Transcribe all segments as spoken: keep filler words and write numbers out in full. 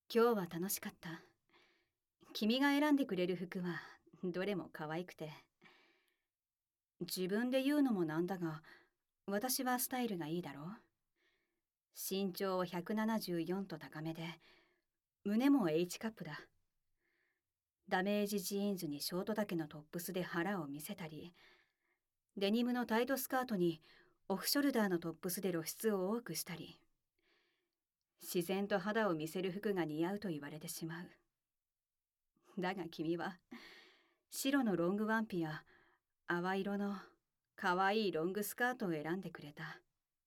今日は楽しかった。君が選んでくれる服はどれも可愛くて。自分で言うのもなんだが、私はスタイルがいいだろう。身長ひゃくななじゅうよんと高めで、胸も H カップだ。ダメージジーンズにショート丈のトップスで腹を見せたり、デニムのタイトスカートにオフショルダーのトップスで露出を多くしたり、自然と肌を見せる服が似合うと言われてしまう。だが君は白のロングワンピや淡色の可愛いロングスカートを選んでくれた。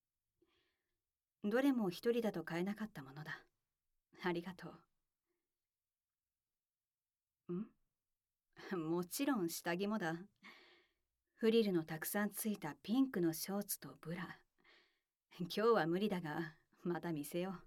どれも一人だと買えなかったものだ。ありがとう。んもちろん下着もだ。フリルのたくさんついたピンクのショーツとブラ。今日は無理だが、また見せよう。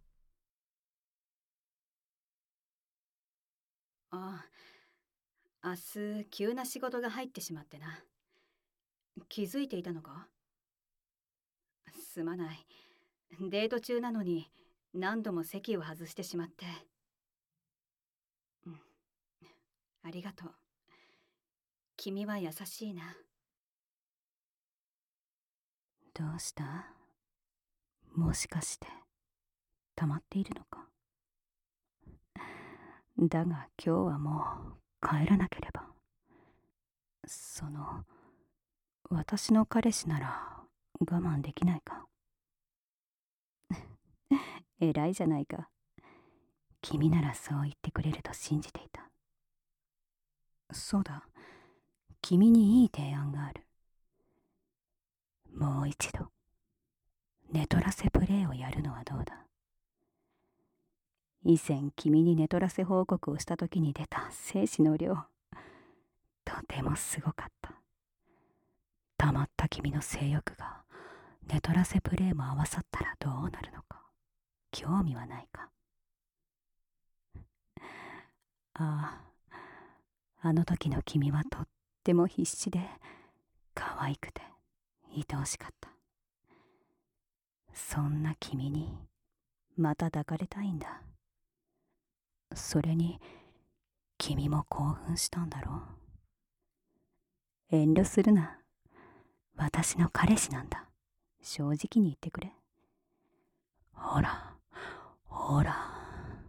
ああ、明日急な仕事が入ってしまってな。気づいていたのか？すまない。デート中なのに何度も席を外してしまって。うん、ありがとう。君は優しいな。 どうした？もしかして溜まっているのか？だが今日はもう帰らなければ。その私の彼氏なら我慢できないか？偉いじゃないか。君ならそう言ってくれると信じていた。そうだ、君にいい提案がある。もう一度寝取らせプレイをやるのはどうだ？以前君に寝取らせ報告をした時に出た精子の量、とてもすごかった。たまった君の性欲が寝取らせプレイも合わさったらどうなるのか、興味はないか？ああ、あの時の君はとっても必死で可愛くて愛おしかった。そんな君にまた抱かれたいんだ。それに君も興奮したんだろう。遠慮するな。私の彼氏なんだ。正直に言ってくれ。ほら、ほら。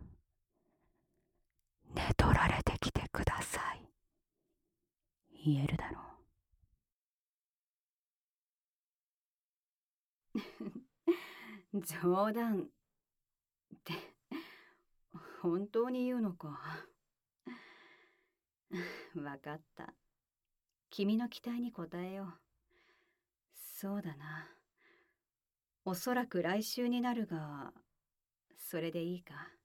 寝取られてきてください。言えるだろ冗談って本当に言うのか？わかった。君の期待に応えよう。そうだな。おそらく来週になるが、それでいいか？